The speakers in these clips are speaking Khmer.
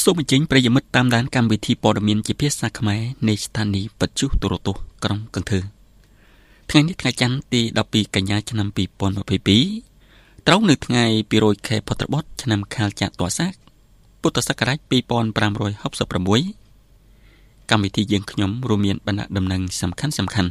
សូមអញ្ជើញប្រិយមិត្តតាមដានកម្មវិធីព័ត៌មានជាភាសាខ្មែរនៃស្ថានីយ៍វិទ្យុទូរទស្សន៍ក្រុងកន្ធើថ្ងៃនេះថ្ងៃច័ន្ទទី12កញ្ញាឆ្នាំ2022ត្រូវនៅថ្ងៃ200ខែភទ្របទឆ្នាំខាលចត្វាស័កពុទ្ធសករាជ2566កម្មវិធីយើងខ្ញុំរួមមានបណ្ដាដំណឹងសំខាន់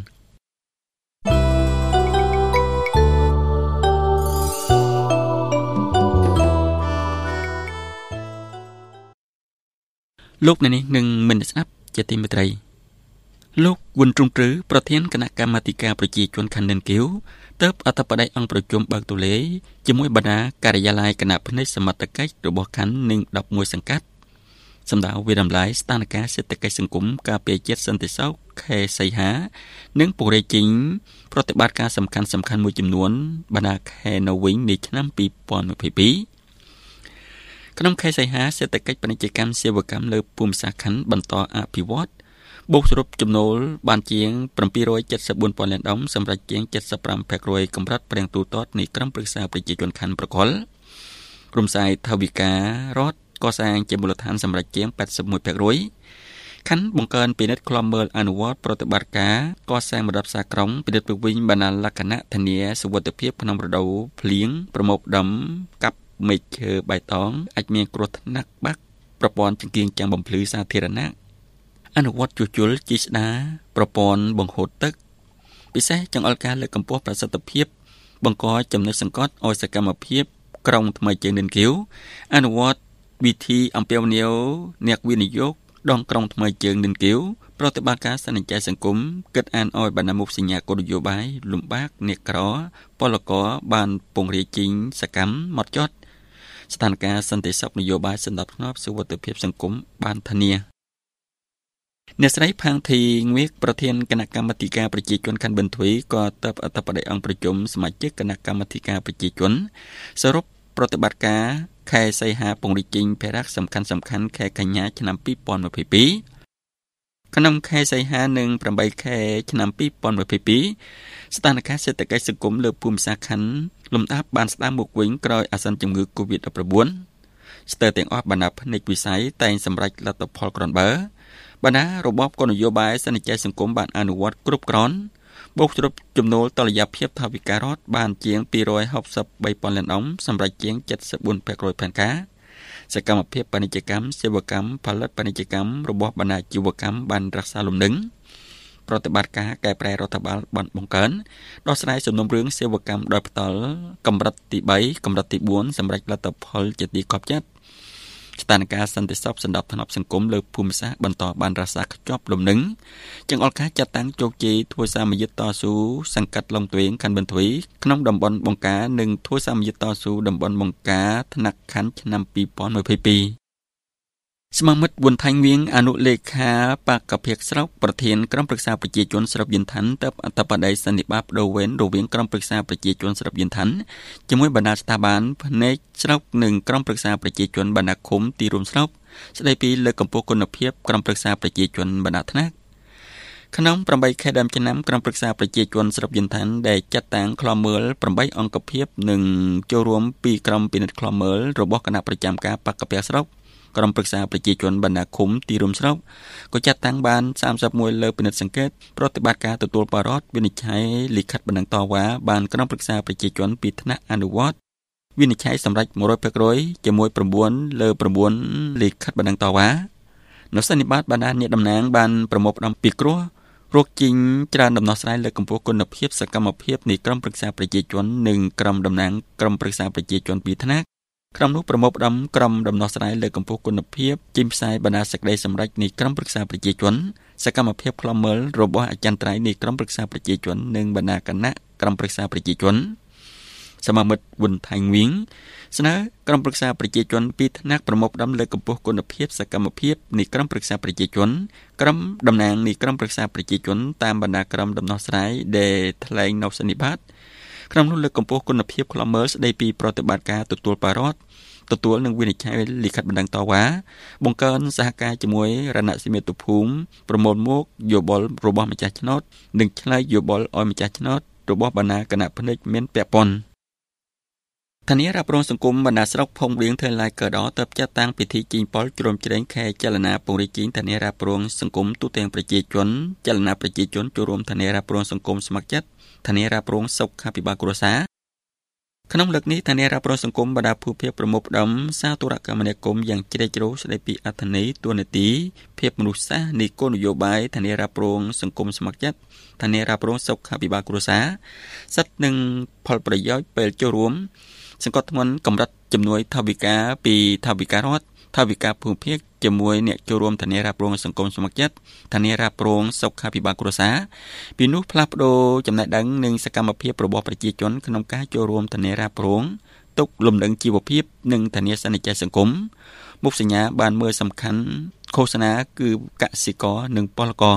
លោកអ្នកនេះនឹងមិនស្ដាប់ជាទីមេត្រីលោកវុនទ្រង់ទ្រឹប្រធានគណៈកម្មាធិការប្រជាជនខណ្ឌនិនគីវទៅអធិបតីអង្គប្រជុំបើកទូលាយជាមួយបណ្ដាការិយាល័យគណៈភ្នែកសមត្ថកិច្ចរបស់ខណ្ឌនិង11សង្កាត់សម្ដៅវិរំលាយស្ថានភាពសេដ្ឋកិច្ចសង្គមការពារជាតិសន្តិសុខខេសីហានិងពរិជិញប្រតិបត្តិការសំខាន់មួយចំនួនបណ្ដាខេនៅវិញនៃឆ្នាំ2022ក្នុងខេសីហាសេដ្ឋកិច្ចពាណិជ្ជកម្មសេវាកម្មលើភូមិសាស្ត្រខណ្ឌបន្តអភិវឌ្ឍបូកសរុបចំណូលបានជាង774,000 លានដុល្លារសម្រាប់ជាង 75% កម្រិតប្រាំងទូទាត់នៃក្រុមប្រឹក្សាប្រជាជនខណ្ឌប្រកុលក្រុមផ្សាយថវិការដ្ឋកសាងជាមូលដ្ឋានសម្រាប់ជាង 81% ខណ្ឌបង្កើនពិនិត្យខ្លំមើលអនុវត្តប្រតិបត្តិការកសាងមណ្ឌលផ្សារក្រុងពិនិត្យវិញបណ្ណាលក្ខណៈធានាសុវត្ថិភាពក្នុងរដូវភ្លៀងប្រមូលផ្ដុំកាប់មេឃឈើបៃតងអាចមានគ្រោះថ្នាក់បាក់ប្រព័ន្ធចង្កៀងចាំងបំភ្លឺសាធារណៈអនុវត្តជួសជុលជីស្ដារប្រព័ន្ធបង្ហូរទឹកពិសេសចង្អុលការលើកកម្ពស់ប្រសិទ្ធភាពបង្កចំណុចសង្កត់ឲ្យសកម្មភាពក្រុងថ្មីជើងនិនគីវអនុវត្តវិធីអំពាវនាវអ្នកវិនិយោគដងក្រុងថ្មីជើងនិនគីវប្រតិបត្តិការសន្និច័យសង្គមគិតអានឲ្យបណ្ដាមុខសញ្ញាគោលនយោបាយលំបាកអ្នកក្រពលករបានពង្រាយជីងសកម្មមកចត់ស្ថានភាពសន្តិសុខនយោបាយសន្តិភាពសុវត្ថិភាពសង្គមបានធានាអ្នកស្រីផាងធីងវៀកប្រធានគណៈកម្មាធិការប្រជាជនខណ្ឌបន្ទាយក៏ទៅអធិបតីអង្គប្រជុំសមាជិកគណៈកម្មាធិការប្រជាជនសរុបប្រតិបត្តិការខែសីហាពង្រីកជីងភារៈសំខាន់ខែកញ្ញាឆ្នាំ2022ក្នុងខែសីហានិង8ខែឆ្នាំ2022ស្ថានភាពសេដ្ឋកិច្ចសង្គមលើភូមិសាស្ត្រខណ្ឌលំដាប់បានស្ដារមកវិញក្រោយអាសន្នជំងឺ COVID-19 ស្ទើរទាំងអស់បណ្ដាផ្នែកវិស័យតែងសម្រេចលទ្ធផលក្រាន់បើបណ្ដារបបគោលនយោបាយសន្និច័យសង្គមបានអនុវត្តគ្រប់គ្រាន់បូកសរុបចំណូលតុល្យភាពថវិការដ្ឋបានជាង263,000 លានដុល្លារសម្រាប់ជាង 74% ផែនការសកម្មភាពពាណិជ្ជកម្មសេវាកម្មផលិតពាណិជ្ជកម្មរបស់បណ្ដាជីវកម្មបានរក្សាលំនឹងប្រតិបត្តិការកែប្រែរដ្ឋបាលបានបង្កើនដោះស្រាយសំណុំរឿងសេវាកម្មដោយផ្ទាល់កម្រិតទី3កម្រិតទី4សម្រាប់លទ្ធផលជាទីកប់ចិត្តស្ថានភាពសន្តិសុខសណ្ដាប់ធ្នាប់សង្គមលើភូមិសាស្ត្របន្តបានរក្សាខ្ជាប់លំនឹងចង្អុលការចាត់តាំងជោគជ័យធ្វើសាមយិតតស៊ូសង្កាត់ឡុងទ្វេងខណ្ឌបន្ទាយក្នុងតំបន់បង្ការនិងធ្វើសាមយិតតស៊ូតំបន់បង្ការថ្នាក់ខណ្ឌឆ្នាំ2022ស្មាមិត្តវុនថៃងវៀងអនុលេខាបកភិកស្រុកប្រធានក្រុមប្រឹក្សាប្រជាជនស្រុកយិនឋានទៅអធិបតីសន្និបាតបដូវវេនរវាងក្រុមប្រឹក្សាប្រជាជនស្រុកយិនឋានជាមួយបណ្ដាស្ថាប័នភ្នែកស្រុកនិងក្រុមប្រឹក្សាប្រជាជនបណ្ដាឃុំទីរួមស្រុកស្ដីពីលើកកម្ពស់គុណភាពក្រុមប្រឹក្សាប្រជាជនបណ្ដាថ្នាក់ក្នុង8ខែដើមឆ្នាំក្រុមប្រឹក្សាប្រជាជនស្រុកយិនឋានដែលចាត់តាំងខ្លំមើល8អង្គភាពនិងចូលរួមពីក្រុមពិនិត្យខ្លំមើលរបស់គណៈប្រចាំការបកភិកស្រុកក្រុមប្រឹក្សាប្រជាជនបណ្ដាឃុំទីរួមស្រុកក៏ចាត់តាំងបាន31លើពិនិត្យសង្កេតប្រតិបត្តិការទទួលបរិបទវិនិច្ឆ័យលិខិតបណ្ដឹងតវ៉ាបានក្រុមប្រឹក្សាប្រជាជនពីថ្នាក់អនុវត្តវិនិច្ឆ័យសម្រេច 100% ជាមួយ9លើ9លិខិតបណ្ដឹងតវ៉ានៅសន្និបាតបណ្ដាអ្នកតំណាងបានប្រមូលផ្ដុំពីគ្រោះរកជីងច្រើនដំណោះស្រាយលើកម្ពស់គុណភាពសកម្មភាពនៃក្រុមប្រឹក្សាប្រជាជននិងក្រុមតំណាងក្រុមប្រឹក្សាប្រជាជនពីថ្នាក់ក្រុមនោះប្រមូលផ្ដុំក្រុមដំណោះស្រាយលើកម្ពស់គុណភាពចេញផ្សាយបណ្ដាសេចក្តីសម្រេចនៃក្រុមប្រឹក្សាប្រជាជនសកម្មភាពខ្លំមើលរបស់អចិន្ត្រៃយ៍នៃក្រុមប្រឹក្សាប្រជាជននិងបណ្ដាគណៈក្រុមប្រឹក្សាប្រជាជនសមាមិត្តវុនថៃងវៀងស្នើក្រុមប្រឹក្សាប្រជាជនពីថ្នាក់ប្រមូលផ្ដុំលើកម្ពស់គុណភាពសកម្មភាពនៃក្រុមប្រឹក្សាប្រជាជនក្រុមតំណាងនៃក្រុមប្រឹក្សាប្រជាជនតាមបណ្ដាក្រុមដំណោះស្រាយដែលថ្លែងនៅសន្និបាតក្រុមនោះលើកកម្ពស់គុណភាពខ្លំមើលស្ដីពីប្រតិបត្តិការទទួលបរិបទទទួលនឹងវិនិច្ឆ័យលិខិតបណ្ដឹងតវ៉ាបង្កើនសហការជាមួយរណសិមេតុភូមិប្រមូលមកយោបល់របស់ម្ចាស់ឆ្នោតនិងឆ្លើយយោបល់ឲ្យម្ចាស់ឆ្នោតរបស់បណ្ដាគណៈភ្នែកមានពាក់ព័ន្ធធានារ៉ាប់រងសង្គមបណ្ដាស្រុកភូមិរៀងធ្វើឡាយក៏ដល់ទៅចាត់តាំងពិធីជីងប៉ុលជ្រោមជ្រែងខែចលនាពង្រីកជីងធានារ៉ាប់រងសង្គមទូទាំងប្រជាជនចលនាប្រជាជនចូលរួមធានារ៉ាប់រងសង្គមស្ម័គ្រចិត្តធានារ៉ាប់រងសុខាភិបាលគ្រួសារក្នុងលើកនេះធានារ៉ាប់រងសង្គមបណ្ដាភូមិភាគប្រមុខផ្ដំសាធារណគមនាគមន៍យ៉ាងជ្រាលជ្រៅស្ដីពីអត្ថន័យតួនាទីភាពមនុស្សសាស្ត្រនៃគោលនយោបាយធានារ៉ាប់រងសង្គមស្ម័គ្រចិត្តធានារ៉ាប់រងសុខាភិបាលគ្រួសារសិទ្ធិនិងផលប្រយោជន៍ពេលចូលរួមសង្កត់ធ្ងន់កម្រិតជំនួយថវិកាពីថវិការដ្ឋថវិកាភូមិភាគជាមួយអ្នកចូលរួមធានារ៉ាប់រងសង្គមស្ម័គ្រចិត្តធានារ៉ាប់រងសុខាភិបាលគ្រួសារពីនោះផ្លាស់ប្ដូរចំណេះដឹងនិងសកម្មភាពរបស់ប្រជាជនក្នុងការចូលរួមធានារ៉ាប់រងទុកលំនឹងជីវភាពនិងធានាសន្តិភាពសង្គមមុខសញ្ញាបានមើលសំខាន់ឃោសនាគឺកសិករនិងពលករ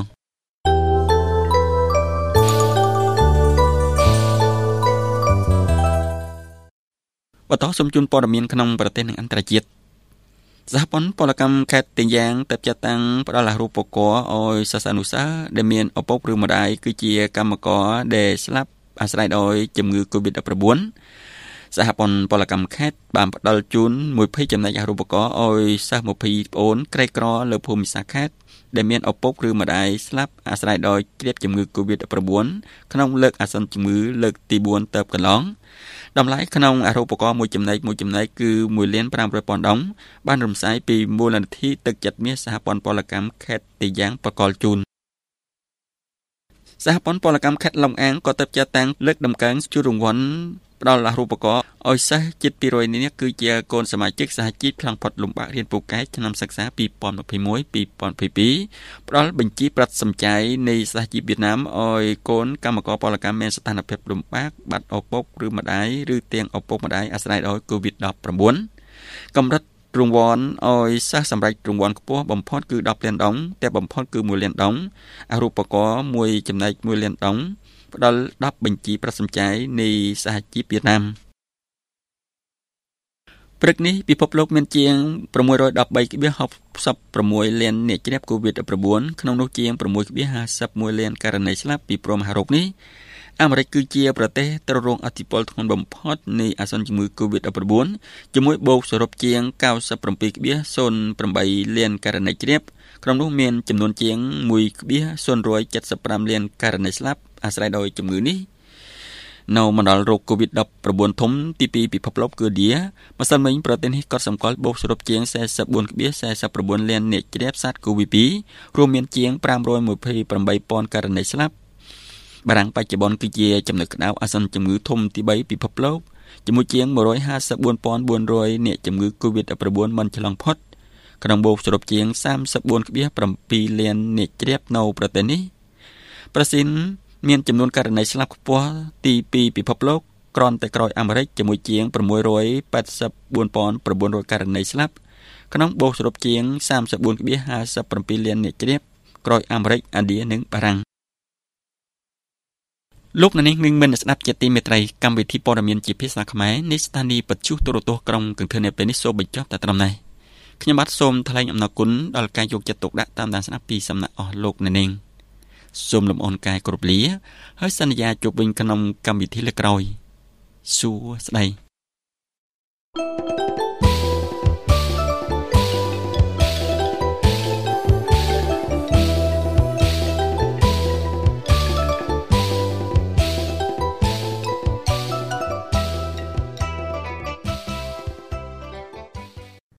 បន្តសូមជូនព័ត៌មានក្នុងប្រទេសនិងអន្តរជាតិសហព័ន្ធពលកម្មខេត្តទាំងយ៉ាងទៅចាត់តាំងផ្ដល់រូបករណ៍ឲ្យសិស្សានុសិស្សដែលមានឪពុកម្ដាយគឺជាកម្មករដែលស្លាប់អាស្រ័យដោយជំងឺ COVID-19 សហព័ន្ធពលកម្មខេត្តបានផ្ដល់ជូន20ចំណែករូបករណ៍ឲ្យសិស្ស20ប្អូនក្រីក្រលើភូមិសាស្ត្រខេត្តដែលមានឪពុកម្ដាយស្លាប់អាស្រ័យដោយជ្រាបជំងឺ COVID-19 ក្នុងលើកអាសន្នជំងឺលើកទី4ទៅកន្លងតម្លៃក្នុងអារូបករណ៍មួយចំណែកគឺ1,500,000 ដុល្លារបានរំសាយពីមូលនិធិទឹកចិត្តមាសសហព័ន្ធពលកម្មខេត្តទីយ៉ាងបកលជូនសហព័ន្ធពលកម្មខេត្តឡុងអាងក៏ទៅចាត់តាំងលើកដំកើងជួររង្វាន់ផ្ដល់រូបករណ៍ឲ្យសិស្សជិត200នាក់គឺជាកូនសមាជិកសហជីពផ្លាំងផុតលំបាករៀនពូកែឆ្នាំសិក្សា2021-2022ផ្ដល់បញ្ជីប្រាត់សម្ច័យនៃសហជីពវៀតណាមឲ្យកូនកម្មករពលកម្មមានស្ថានភាពលំបាកបាត់ឪពុកម្ដាយឬទាំងឪពុកម្ដាយអាស្រ័យដោយ COVID-19 កម្រិតរង្វាន់ឲ្យសិស្សសម្រាប់រង្វាន់ខ្ពស់បំផុតគឺ10លានដុល្លារតែបំផុតគឺ1លានដុល្លារអារូបករណ៍មួយចំណែក1លានដុល្លារផ្ដល់10បញ្ជីប្រាក់សម្ច័យនៃសហជីពវៀតណាមព្រឹកនេះពិភពលោកមានជាង613.66លានអ្នកជ្រាប COVID-19 ក្នុងនោះជាង6.51លានករណីស្លាប់ពីព្រោះមហារោគនេះអាមេរិកគឺជាប្រទេសត្រូវរងឥទ្ធិពលធ្ងន់បំផុតនៃអាសន្នជំងឺ COVID-19 ជាមួយបូកសរុបជាង 97.08 លានករណីជ្រាបក្នុងនោះមានចំនួនជាង 1.075 លានករណីស្លាប់អាស្រ័យដោយជំងឺនេះនៅមណ្ឌលរោគ COVID-19 ធំទី2ពិភពលោកគឺឥណ្ឌាម្សិលមិញប្រទេសនេះក៏សម្គាល់បូកសរុបជាង 44.49 លានអ្នកជ្រាបសត្វ COVID-2 រួមមានជាង 528,000 ករណីស្លាប់បារាំងបច្ចុប្បន្នគឺជាចំណុចក្តៅអាសន្នជំងឺធំទី3ពិភពលោកជាមួយជាង 154,400 អ្នកជំងឺ COVID-19 មិនឆ្លងផុតក្នុងបូកសរុបជាង 34.7 លានអ្នកជ្រាបនៅប្រទេសនេះប្រសិនមានចំនួនករណីស្លាប់ខ្ពស់ទី2ពិភពលោកក្រោមតែក្រោយអាមេរិកជាមួយជាង 684,900 ករណីស្លាប់ក្នុងបូកសរុបជាង 34.57 លានអ្នកជ្រាបក្រោយអាមេរិកឥណ្ឌានិងបារាំងលោកអ្នកនាងមិនស្ដាប់ជាទីមេត្រីកម្មវិធីព័ត៌មានជាភាសាខ្មែរនៃស្ថានីយ៍បទទូរទស្សន៍ក្រុងកន្ទឿននៅពេលនេះសូមបញ្ចប់តែត្រឹមនេះខ្ញុំបាទសូមថ្លែងអំណរគុណដល់ការយកចិត្តទុកដាក់តាមដានស្ដាប់ពីសំណាក់អស់លោកអ្នកនាងសូមលំអរកាយគ្រប់លាហើយសន្យាជួបវិញក្នុងកម្មវិធីលើកក្រោយសួស្ដី